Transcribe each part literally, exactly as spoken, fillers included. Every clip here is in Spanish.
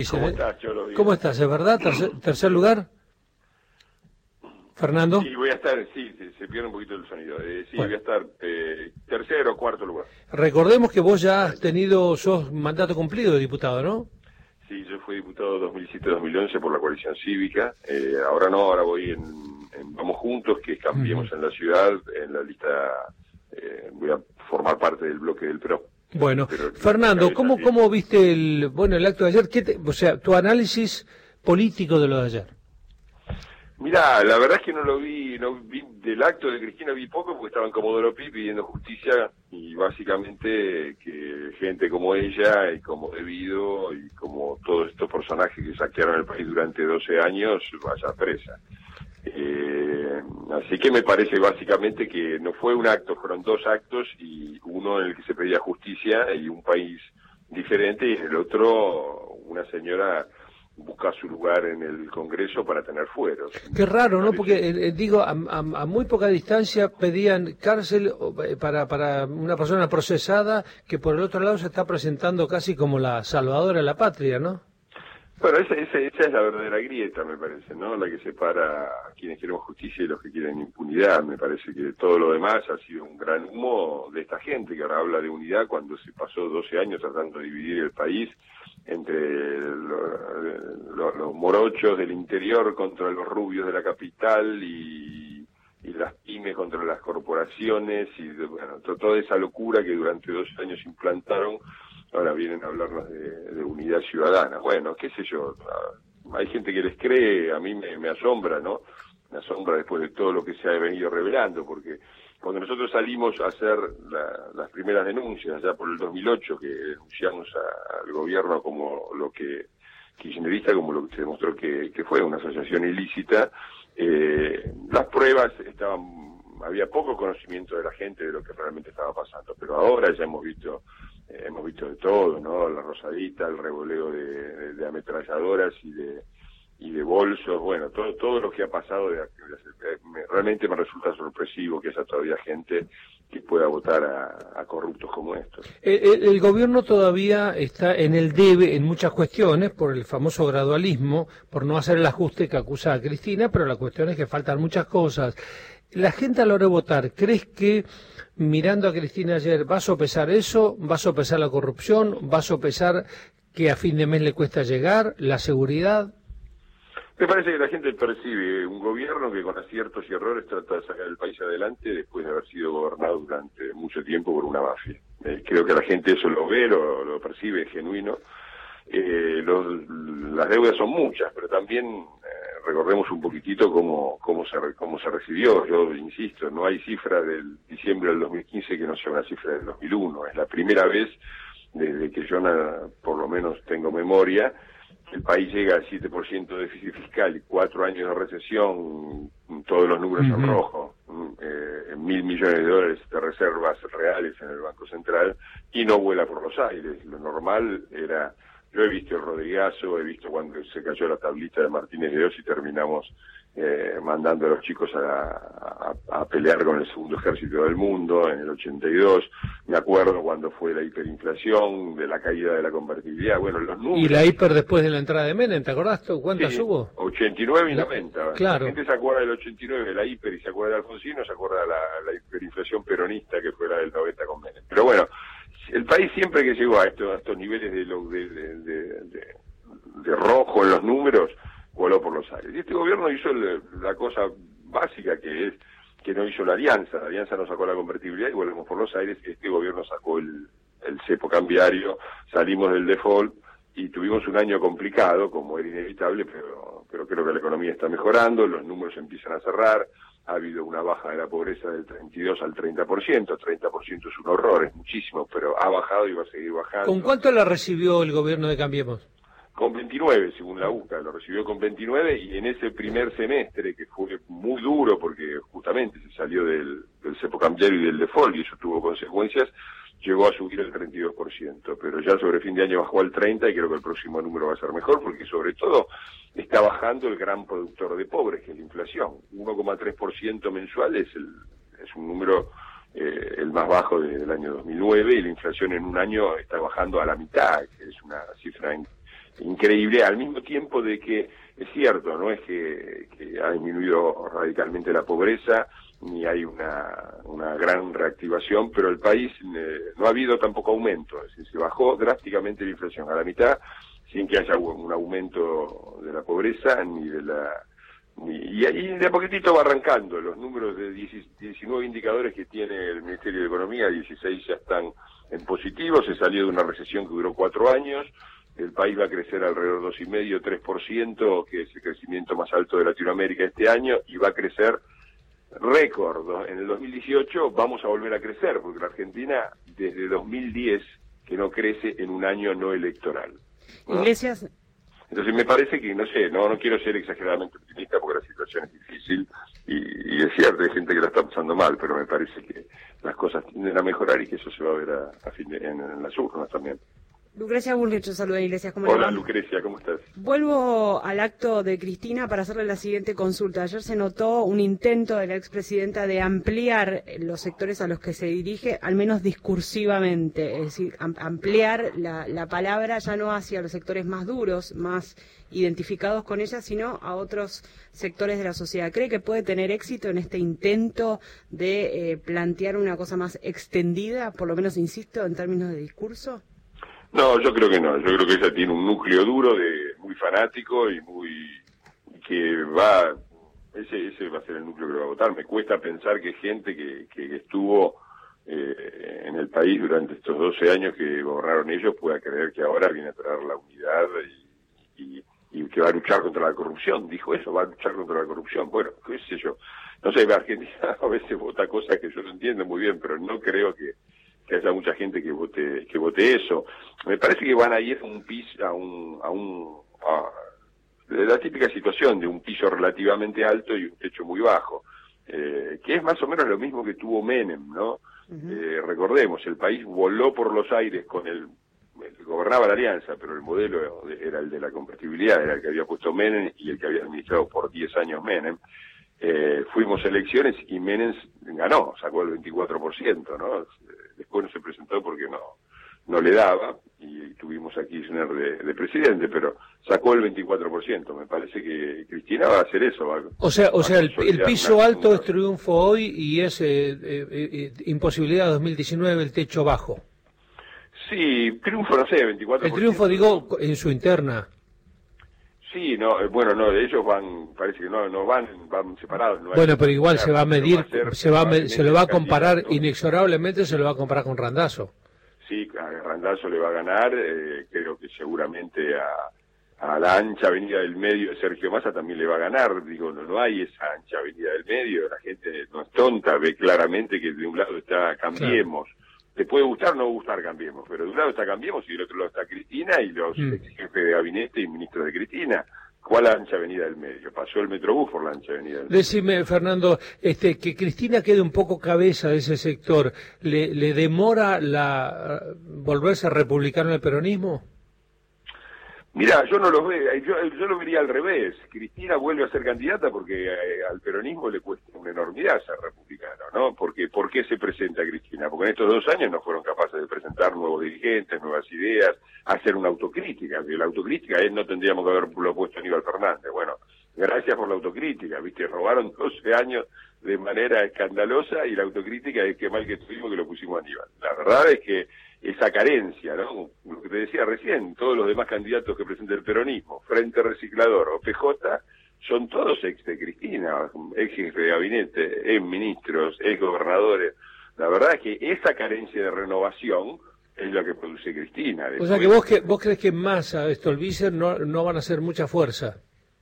¿Cómo estás, Cholo? ¿Cómo estás? ¿Es verdad? ¿Tercer, tercer lugar? ¿Fernando? Sí, voy a estar, sí, se, se pierde un poquito el sonido. Eh, sí, bueno. voy a estar eh, tercero o cuarto lugar. Recordemos que vos ya has tenido, sos mandato cumplido de diputado, ¿no? Sí, yo fui diputado dos mil siete a dos mil once por la coalición cívica. Eh, ahora no, ahora voy en, en Vamos Juntos, que Cambiemos uh-huh. en la ciudad, en la lista, eh, voy a formar parte del bloque del P R O. Bueno, Pero, Fernando, ¿cómo, ¿cómo viste el, bueno, el acto de ayer? ¿Qué te, o sea, tu análisis político de lo de ayer? Mirá, la verdad es que no lo vi, no vi del acto de Cristina vi poco porque estaba en Comodoro Pi pidiendo justicia y básicamente que gente como ella y como Debido y como todos estos personajes que saquearon el país durante doce años vaya presa. Eh, así que me parece básicamente que no fue un acto, fueron dos actos y uno en el que se pedía justicia y un país diferente y en el otro una señora busca su lugar en el Congreso para tener fueros. Qué raro, ¿no? Porque, eh, digo, a, a, a muy poca distancia pedían cárcel para, para una persona procesada que por el otro lado se está presentando casi como la salvadora de la patria, ¿no? Bueno, esa, esa, esa es la verdadera grieta, me parece, ¿no? La que separa a quienes queremos justicia y los que quieren impunidad. Me parece que todo lo demás ha sido un gran humo de esta gente que ahora habla de unidad cuando se pasó doce años tratando de dividir el país entre lo, lo, los morochos del interior contra los rubios de la capital y, y las pymes contra las corporaciones y bueno, toda esa locura que durante doce años implantaron. Ahora vienen a hablarnos de, de unidad ciudadana. Bueno, qué sé yo, hay gente que les cree, a mí me, me asombra, ¿no? Me asombra después de todo lo que se ha venido revelando, porque cuando nosotros salimos a hacer la, las primeras denuncias, ya por el dos mil ocho, que denunciamos a, al gobierno como lo que, kirchnerista, como lo que se demostró que, que fue una asociación ilícita, eh, las pruebas estaban, había poco conocimiento de la gente de lo que realmente estaba pasando, pero ahora ya hemos visto Eh, hemos visto de todo, ¿no? La rosadita, el revoleo de, de, de ametralladoras y de y de bolsos, bueno, todo todo lo que ha pasado de, de, me, realmente me resulta sorpresivo que haya todavía gente que pueda votar a, a corruptos como estos. El, el, el gobierno todavía está en el debe en muchas cuestiones por el famoso gradualismo, por no hacer el ajuste que acusa a Cristina, pero la cuestión es que faltan muchas cosas. La gente a la hora de votar, ¿crees que mirando a Cristina ayer va a sopesar eso, va a sopesar la corrupción, va a sopesar que a fin de mes le cuesta llegar, la seguridad? Me parece que la gente percibe un gobierno que con aciertos y errores trata de sacar el país adelante después de haber sido gobernado durante mucho tiempo por una mafia. Eh, creo que la gente eso lo ve, lo, lo percibe, es genuino. Eh, los, las deudas son muchas, pero también eh, recordemos un poquitito cómo, cómo, se, cómo se recibió. Yo insisto, no hay cifra del diciembre del dos mil quince que no sea una cifra del dos mil uno. Es la primera vez desde que yo, na, por lo menos, tengo memoria, el país llega al siete por ciento de déficit fiscal y cuatro años de recesión, todos los números uh-huh. en rojo, eh, mil millones de dólares de reservas reales en el Banco Central y no vuela por los aires. Lo normal era... Yo he visto el Rodrigazo, he visto cuando se cayó la tablita de Martínez de Oz y terminamos eh, mandando a los chicos a, a, a pelear con el segundo ejército del mundo en el ochenta y dos. Me acuerdo cuando fue la hiperinflación, de la caída de la convertibilidad. Bueno, los números... Y la hiper después de la entrada de Menem, ¿te acordás? ¿Cuántas sí, hubo? ochenta y nueve y noventa. Claro. La gente se acuerda del ochenta y nueve, de la hiper, y se acuerda de Alfonsino, se acuerda de la, la hiperinflación peronista que fue la del noventa con Menem. Pero bueno, el país siempre que llegó a estos, a estos niveles de, lo, de, de, de, de, de rojo en los números, voló por los aires. Y este gobierno hizo el, la cosa básica que es que no hizo la alianza. La alianza no sacó la convertibilidad y volvemos por los aires. Este gobierno sacó el, el cepo cambiario, salimos del default y tuvimos un año complicado, como era inevitable, pero, pero creo que la economía está mejorando, los números empiezan a cerrar. Ha habido una baja de la pobreza del treinta y dos al treinta por ciento, treinta por ciento es un horror, es muchísimo, pero ha bajado y va a seguir bajando. ¿Con cuánto la recibió el gobierno de Cambiemos? Con veintinueve, según la U C A, lo recibió con veintinueve y en ese primer semestre, que fue muy duro porque justamente se salió del, del cepo cambiario y del default y eso tuvo consecuencias, llegó a subir el treinta y dos por ciento, pero ya sobre fin de año bajó al treinta por ciento y creo que el próximo número va a ser mejor porque sobre todo está bajando el gran productor de pobres, que es la inflación. uno coma tres por ciento mensual es, el, es un número eh, el más bajo desde el año dos mil nueve y la inflación en un año está bajando a la mitad, que es una cifra in, increíble, al mismo tiempo de que es cierto, no es que, que ha disminuido radicalmente la pobreza, ni hay una, una gran reactivación, pero el país eh, no ha habido tampoco aumento, es decir, se bajó drásticamente la inflación a la mitad, sin que haya un aumento de la pobreza, ni de la... Ni, y ahí de a poquitito va arrancando, los números de diecinueve indicadores que tiene el Ministerio de Economía, dieciséis ya están en positivo, se salió de una recesión que duró cuatro años, el país va a crecer alrededor de dos coma cinco, tres por ciento, que es el crecimiento más alto de Latinoamérica este año, y va a crecer récord. En el dos mil dieciocho vamos a volver a crecer, porque la Argentina desde dos mil diez que no crece en un año no electoral, ¿no? Iglesias. Entonces me parece que, no sé, no no quiero ser exageradamente optimista porque la situación es difícil y, y es cierto, hay gente que la está pasando mal, pero me parece que las cosas tienden a mejorar y que eso se va a ver a, a fin de, en, en las urnas también. Lucrecia Bullrich, saluda Iglesias. ¿Cómo le va? Hola Lucrecia, ¿cómo estás? Vuelvo al acto de Cristina para hacerle la siguiente consulta. Ayer se notó un intento de la expresidenta de ampliar los sectores a los que se dirige, al menos discursivamente, es decir, ampliar la, la palabra ya no hacia los sectores más duros, más identificados con ella, sino a otros sectores de la sociedad. ¿Cree que puede tener éxito en este intento de eh, plantear una cosa más extendida, por lo menos, insisto, en términos de discurso? No, yo creo que no. Yo creo que ella tiene un núcleo duro, de muy fanático y muy que va, ese ese va a ser el núcleo que va a votar. Me cuesta pensar que gente que, que estuvo eh, en el país durante estos doce años que gobernaron ellos pueda creer que ahora viene a traer la unidad y, y, y que va a luchar contra la corrupción. Dijo eso, va a luchar contra la corrupción. Bueno, qué sé yo. No sé, Argentina a veces vota cosas que yo no entiendo muy bien, pero no creo que que haya mucha gente que vote que vote eso. Me parece que van a ir a un piso, a un, a un a la típica situación de un piso relativamente alto y un techo muy bajo, eh, que es más o menos lo mismo que tuvo Menem, ¿no? Uh-huh. Eh, recordemos, el país voló por los aires con el, el gobernaba la Alianza, pero el modelo era el de la compatibilidad, era el que había puesto Menem y el que había administrado por diez años Menem. Eh, fuimos a elecciones y Menem ganó, sacó el veinticuatro por ciento, ¿no? Después no se presentó porque no no le daba y tuvimos a Kirchner de, de presidente, pero sacó el veinticuatro por ciento. Me parece que Cristina va a hacer eso. Va, o sea, o sea, el, el piso alto una... es triunfo hoy y es eh, eh, eh, imposibilidad dos mil diecinueve el techo bajo. Sí, triunfo, no sé, veinticuatro por ciento. El triunfo, digo, en su interna. Sí, no, bueno, no, ellos van, parece que no, no van, van separados. No bueno, pero igual se va a medir, va a se va a, se lo va a comparar, ¿no? Inexorablemente se lo va a comparar con Randazzo. Sí, a Randazzo le va a ganar, eh, creo que seguramente a, a la ancha avenida del medio de Sergio Massa también le va a ganar, digo, no, no hay esa ancha avenida del medio, la gente no es tonta, ve claramente que de un lado está Cambiemos. Claro. Te puede gustar o no gustar Cambiemos, pero de un lado está Cambiemos y del otro lado está Cristina y los mm. ex jefes de gabinete y ministros de Cristina. ¿Cuál ancha avenida del medio? Pasó el Metrobús por la ancha avenida del medio. Decime, Fernando, este, que Cristina quede un poco cabeza de ese sector, ¿le, le demora la volverse republicano el peronismo? Mirá, yo no lo veo, yo, yo lo vería al revés. Cristina vuelve a ser candidata porque eh, al peronismo le cuesta una enormidad ser republicano, ¿no? Porque, ¿por qué se presenta Cristina? Porque en estos dos años no fueron capaces de presentar nuevos dirigentes, nuevas ideas, hacer una autocrítica. Que la autocrítica es no tendríamos que haberlo puesto a Aníbal Fernández. Bueno, gracias por la autocrítica, ¿viste? Robaron doce años de manera escandalosa y la autocrítica es que mal que estuvimos que lo pusimos a Aníbal. La verdad es que esa carencia, ¿no? Lo que te decía recién, todos los demás candidatos que presenta el peronismo, Frente Reciclador o P J, son todos ex de Cristina, ex jefe de gabinete, ex ministros, ex gobernadores. La verdad es que esa carencia de renovación es lo que produce Cristina. Después... O sea que vos, que vos crees que Massa, Stolbizer no, no van a hacer mucha fuerza.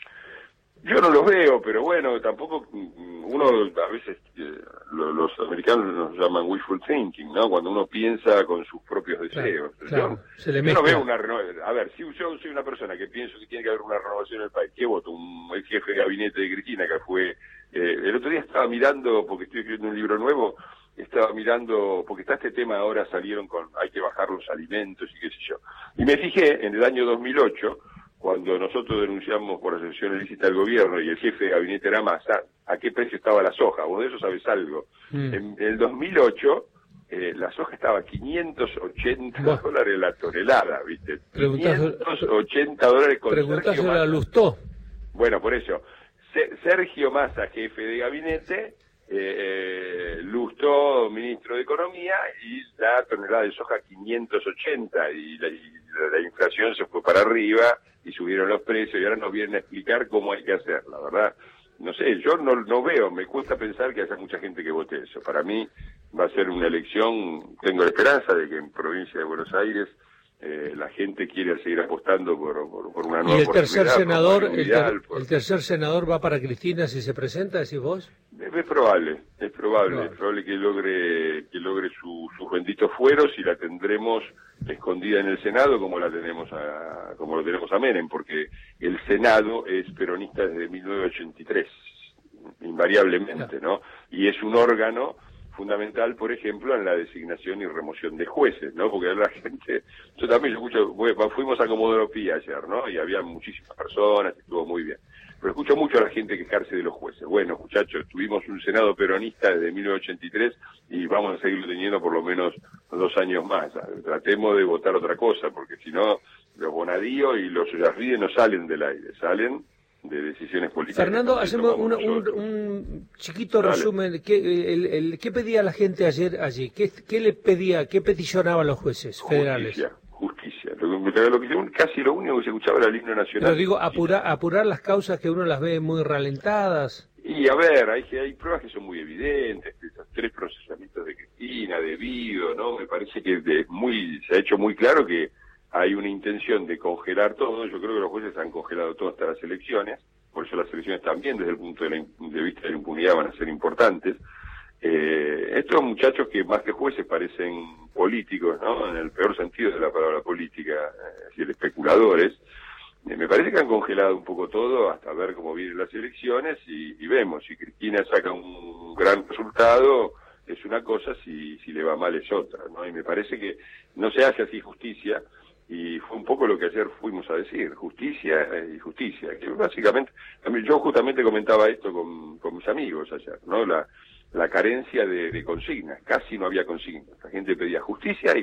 Yo no los veo, pero bueno, tampoco uno a veces, eh, lo, los americanos nos llaman wishful thinking, ¿no? Cuando uno piensa con sus propios deseos. Claro, claro, yo, se le yo no veo una renovación. A ver, si yo soy una persona que pienso que tiene que haber una renovación en el país, ¿qué voto? Un ex jefe de gabinete de Cristina que fue... Eh, el otro día estaba mirando, porque estoy escribiendo un libro nuevo, estaba mirando, porque está este tema ahora, salieron con hay que bajar los alimentos y qué sé yo. Y me fijé en el año dos mil ocho... cuando nosotros denunciamos por asociación ilícita al gobierno y el jefe de gabinete era Massa, ¿a qué precio estaba la soja? Vos de eso sabés algo. Mm. En el dos mil ocho, eh, la soja estaba a quinientos ochenta bueno. dólares la tonelada, ¿viste? Preguntás, quinientos ochenta dólares con Sergio Massa. Lustó. Bueno, por eso, Sergio Massa, jefe de gabinete, eh, Lustó, ministro de Economía, y la tonelada de soja quinientos ochenta, y la, y la inflación se fue para arriba, y subieron los precios, y ahora nos vienen a explicar cómo hay que hacer, la verdad. No sé, yo no, no veo, me cuesta pensar que haya mucha gente que vote eso. Para mí va a ser una elección, tengo la esperanza de que en provincia de Buenos Aires eh, la gente quiere seguir apostando por, por, por una nueva ¿Y el tercer senador, el, ter, por... el tercer senador va para Cristina si se presenta, decís vos? Es, es probable, es probable, es probable que logre que logre su, sus benditos fueros, y la tendremos escondida en el Senado como la tenemos a como lo tenemos a Menem, porque el Senado es peronista desde mil novecientos ochenta y tres, invariablemente, ¿no? Y es un órgano fundamental, por ejemplo, en la designación y remoción de jueces, ¿no? Porque la gente, yo también, yo escucho, fuimos a Comodoro Pi ayer, ¿no? Y había muchísimas personas, estuvo muy bien. Pero escucho mucho a la gente quejarse de los jueces. Bueno, muchachos, tuvimos un Senado peronista desde mil novecientos ochenta y tres y vamos a seguirlo teniendo por lo menos dos años más. Tratemos de votar otra cosa, porque si no, los Bonadío y los Ollarvide no salen del aire, salen de decisiones políticas. Fernando, hacemos una, un, un chiquito Dale. resumen. ¿Qué, el, el, ¿Qué pedía la gente ayer allí? ¿Qué, qué le pedía, qué peticionaban los jueces federales? Justicia, justicia. Lo, lo que, casi lo único que se escuchaba era el himno nacional. Pero digo, apurar, apurar las causas que uno las ve muy ralentadas. Y a ver, hay, hay pruebas que son muy evidentes, esos tres procesamientos de Cristina, debido, ¿no? Me parece que es muy, se ha hecho muy claro que hay una intención de congelar todo. Yo creo que los jueces han congelado todo hasta las elecciones, por eso las elecciones también desde el punto de, la, de vista de la impunidad van a ser importantes. Eh, estos muchachos que más que jueces parecen políticos, ¿no? En el peor sentido de la palabra política, es decir, especuladores, eh, me parece que han congelado un poco todo hasta ver cómo vienen las elecciones y, y vemos, si Cristina saca un gran resultado es una cosa, si, si le va mal es otra, ¿no? Y me parece que no se hace así justicia. Y fue un poco lo que ayer fuimos a decir, justicia y justicia, que básicamente, yo justamente comentaba esto con, con mis amigos ayer, ¿no? La, la carencia de, de consignas, casi no había consignas, la gente pedía justicia y